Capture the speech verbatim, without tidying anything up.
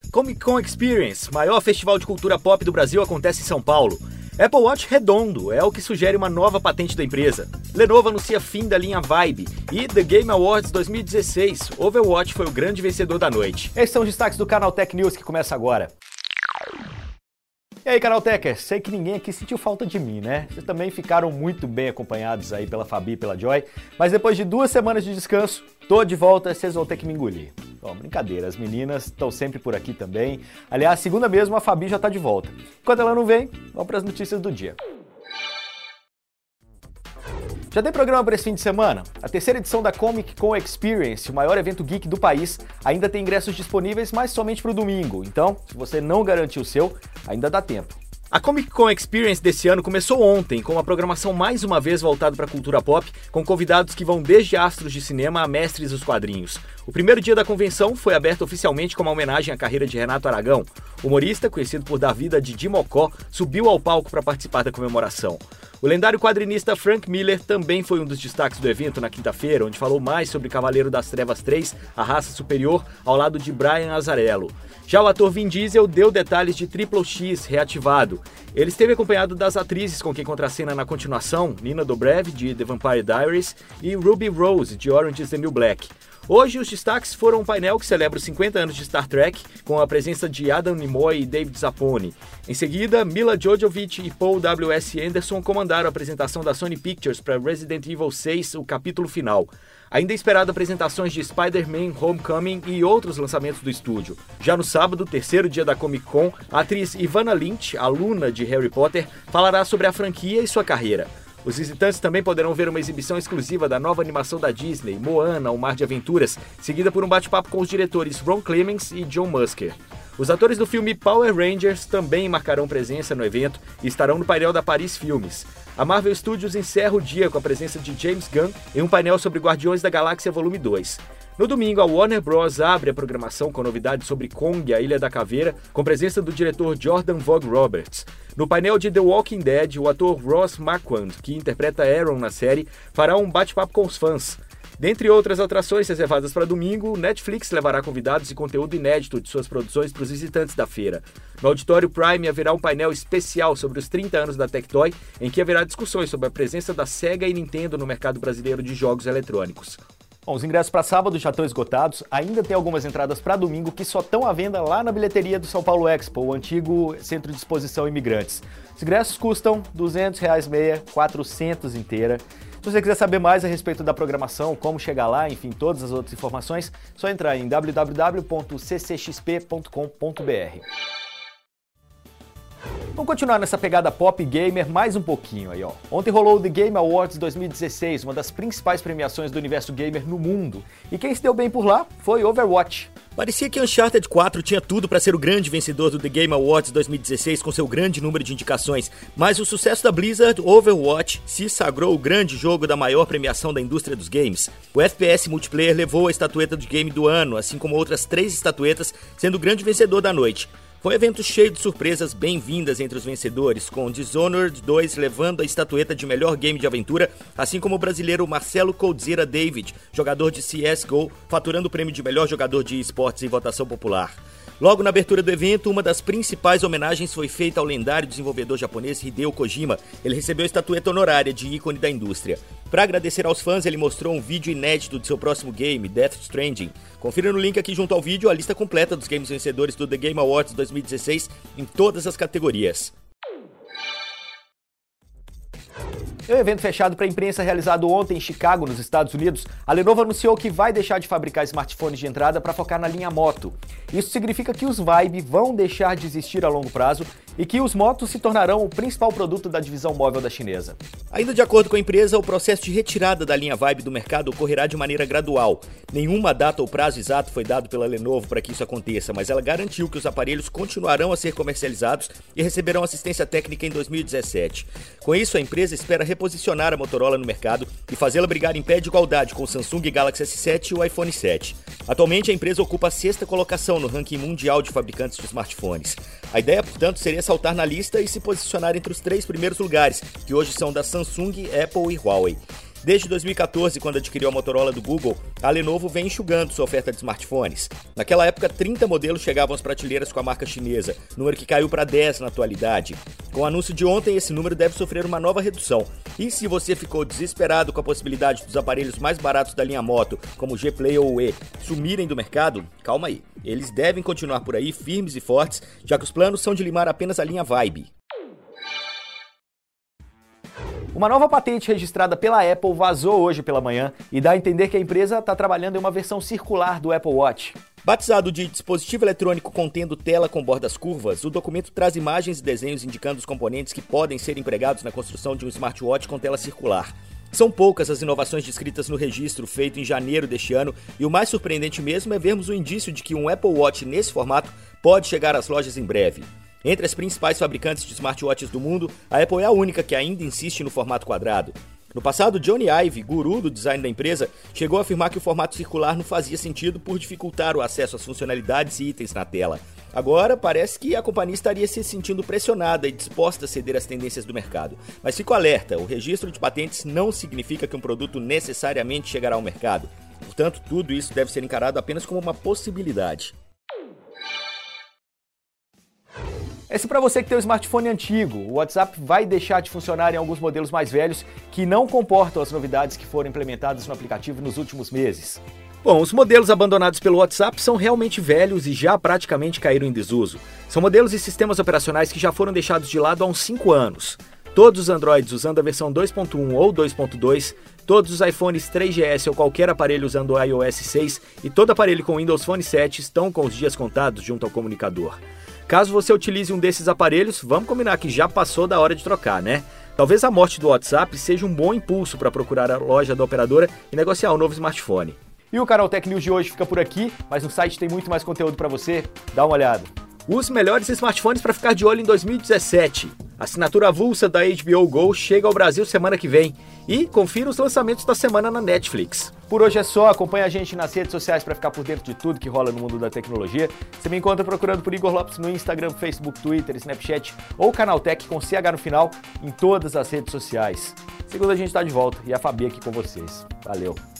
Comic Con Experience, maior festival de cultura pop do Brasil, acontece em São Paulo. Apple Watch redondo é o que sugere uma nova patente da empresa. Lenovo anuncia fim da linha Vibe. E The Game Awards dois mil e dezesseis, Overwatch foi o grande vencedor da noite. Esses são os destaques do Canal Tech News que começa agora. E aí, Canaltechers, sei que ninguém aqui sentiu falta de mim, né? Vocês também ficaram muito bem acompanhados aí pela Fabi e pela Joy, mas depois de duas semanas de descanso, tô de volta, vocês vão ter que me engolir. Bom, brincadeira, as meninas estão sempre por aqui também. Aliás, segunda mesmo, a Fabi já tá de volta. Enquanto ela não vem, vamos para as notícias do dia. Já tem programa para esse fim de semana? A terceira edição da Comic Con Experience, o maior evento geek do país, ainda tem ingressos disponíveis, mas somente para o domingo. Então, se você não garantiu o seu, ainda dá tempo. A Comic Con Experience desse ano começou ontem, com uma programação mais uma vez voltada para a cultura pop, com convidados que vão desde astros de cinema a mestres dos quadrinhos. O primeiro dia da convenção foi aberto oficialmente com uma homenagem à carreira de Renato Aragão. O humorista, conhecido por dar vida a Didi Mocó, subiu ao palco para participar da comemoração. O lendário quadrinista Frank Miller também foi um dos destaques do evento na quinta-feira, onde falou mais sobre Cavaleiro das Trevas três, A Raça Superior, ao lado de Brian Azzarello. Já o ator Vin Diesel deu detalhes de Triple X reativado. Ele esteve acompanhado das atrizes com quem contracena na continuação, Nina Dobrev, de The Vampire Diaries, e Ruby Rose, de Orange is the New Black. Hoje, os destaques foram um painel que celebra os cinquenta anos de Star Trek, com a presença de Adam Nimoy e David Zapponi. Em seguida, Mila Jovovich e Paul W S Anderson comandaram a apresentação da Sony Pictures para Resident Evil seis, o capítulo final. Ainda é esperado apresentações de Spider-Man Homecoming e outros lançamentos do estúdio. Já no sábado, terceiro dia da Comic Con, a atriz Ivana Lynch, aluna de Harry Potter, falará sobre a franquia e sua carreira. Os visitantes também poderão ver uma exibição exclusiva da nova animação da Disney, Moana, O Mar de Aventuras, seguida por um bate-papo com os diretores Ron Clements e John Musker. Os atores do filme Power Rangers também marcarão presença no evento e estarão no painel da Paris Filmes. A Marvel Studios encerra o dia com a presença de James Gunn em um painel sobre Guardiões da Galáxia Volume dois. No domingo, a Warner Bros. Abre a programação com novidades sobre Kong, a Ilha da Caveira, com presença do diretor Jordan Vogt Roberts. No painel de The Walking Dead, o ator Ross Marquand, que interpreta Aaron na série, fará um bate-papo com os fãs. Dentre outras atrações reservadas para domingo, o Netflix levará convidados e conteúdo inédito de suas produções para os visitantes da feira. No Auditório Prime haverá um painel especial sobre os trinta anos da Tectoy, em que haverá discussões sobre a presença da Sega e Nintendo no mercado brasileiro de jogos eletrônicos. Bom, os ingressos para sábado já estão esgotados, ainda tem algumas entradas para domingo que só estão à venda lá na bilheteria do São Paulo Expo, o antigo Centro de Exposição Imigrantes. Os ingressos custam duzentos reais meia, quatrocentos inteira. Se você quiser saber mais a respeito da programação, como chegar lá, enfim, todas as outras informações, é só entrar em w w w ponto c c x p ponto com ponto b r. Vamos continuar nessa pegada pop gamer mais um pouquinho aí, ó. Ontem rolou o The Game Awards dois mil e dezesseis, uma das principais premiações do universo gamer no mundo. E quem se deu bem por lá foi Overwatch. Parecia que Uncharted quatro tinha tudo para ser o grande vencedor do The Game Awards dois mil e dezesseis com seu grande número de indicações, mas o sucesso da Blizzard, Overwatch, se sagrou o grande jogo da maior premiação da indústria dos games. O F P S multiplayer levou a estatueta de game do ano, assim como outras três estatuetas, sendo o grande vencedor da noite. Foi um evento cheio de surpresas bem-vindas entre os vencedores, com Dishonored dois levando a estatueta de melhor game de aventura, assim como o brasileiro Marcelo Coldzera David, jogador de C S G O, faturando o prêmio de melhor jogador de esportes em votação popular. Logo na abertura do evento, uma das principais homenagens foi feita ao lendário desenvolvedor japonês Hideo Kojima. Ele recebeu a estatueta honorária de ícone da indústria. Para agradecer aos fãs, ele mostrou um vídeo inédito de seu próximo game, Death Stranding. Confira no link aqui junto ao vídeo a lista completa dos games vencedores do The Game Awards dois mil e dezesseis em todas as categorias. Em um evento fechado para a imprensa realizado ontem em Chicago, nos Estados Unidos, a Lenovo anunciou que vai deixar de fabricar smartphones de entrada para focar na linha Moto. Isso significa que os Vibe vão deixar de existir a longo prazo e que os Motos se tornarão o principal produto da divisão móvel da chinesa. Ainda de acordo com a empresa, o processo de retirada da linha Vibe do mercado ocorrerá de maneira gradual. Nenhuma data ou prazo exato foi dado pela Lenovo para que isso aconteça, mas ela garantiu que os aparelhos continuarão a ser comercializados e receberão assistência técnica em dois mil e dezessete. Com isso, a empresa espera reposicionar a Motorola no mercado e fazê-la brigar em pé de igualdade com o Samsung Galaxy S sete e o iPhone sete. Atualmente, a empresa ocupa a sexta colocação no ranking mundial de fabricantes de smartphones. A ideia, portanto, seria saltar na lista e se posicionar entre os três primeiros lugares, que hoje são da Samsung, Apple e Huawei. Desde dois mil e quatorze, quando adquiriu a Motorola do Google, a Lenovo vem enxugando sua oferta de smartphones. Naquela época, trinta modelos chegavam às prateleiras com a marca chinesa, número que caiu para dez na atualidade. Com o anúncio de ontem, esse número deve sofrer uma nova redução. E se você ficou desesperado com a possibilidade dos aparelhos mais baratos da linha Moto, como o G Play ou o E, sumirem do mercado, calma aí. Eles devem continuar por aí firmes e fortes, já que os planos são de limar apenas a linha Vibe. Uma nova patente registrada pela Apple vazou hoje pela manhã e dá a entender que a empresa está trabalhando em uma versão circular do Apple Watch. Batizado de dispositivo eletrônico contendo tela com bordas curvas, o documento traz imagens e desenhos indicando os componentes que podem ser empregados na construção de um smartwatch com tela circular. São poucas as inovações descritas no registro feito em janeiro deste ano, e o mais surpreendente mesmo é vermos o indício de que um Apple Watch nesse formato pode chegar às lojas em breve. Entre as principais fabricantes de smartwatches do mundo, a Apple é a única que ainda insiste no formato quadrado. No passado, Johnny Ive, guru do design da empresa, chegou a afirmar que o formato circular não fazia sentido por dificultar o acesso às funcionalidades e itens na tela. Agora, parece que a companhia estaria se sentindo pressionada e disposta a ceder às tendências do mercado. Mas fico alerta, o registro de patentes não significa que um produto necessariamente chegará ao mercado. Portanto, tudo isso deve ser encarado apenas como uma possibilidade. Esse é para você que tem um smartphone antigo. O WhatsApp vai deixar de funcionar em alguns modelos mais velhos que não comportam as novidades que foram implementadas no aplicativo nos últimos meses. Bom, os modelos abandonados pelo WhatsApp são realmente velhos e já praticamente caíram em desuso. São modelos e sistemas operacionais que já foram deixados de lado há uns cinco anos. Todos os Androids usando a versão dois ponto um ou dois ponto dois, todos os iPhones três G S ou qualquer aparelho usando o iOS seis e todo aparelho com Windows Phone sete estão com os dias contados junto ao comunicador. Caso você utilize um desses aparelhos, vamos combinar que já passou da hora de trocar, né? Talvez a morte do WhatsApp seja um bom impulso para procurar a loja da operadora e negociar um novo smartphone. E o Canal Tech News de hoje fica por aqui, mas no site tem muito mais conteúdo para você. Dá uma olhada. Os melhores smartphones para ficar de olho em dois mil e dezessete. A assinatura avulsa da H B O Go chega ao Brasil semana que vem. E confira os lançamentos da semana na Netflix. Por hoje é só, acompanha a gente nas redes sociais para ficar por dentro de tudo que rola no mundo da tecnologia. Você me encontra procurando por Igor Lopes no Instagram, Facebook, Twitter, Snapchat ou Canaltech com C H no final em todas as redes sociais. Segunda a gente está de volta e a Fabi aqui com vocês. Valeu!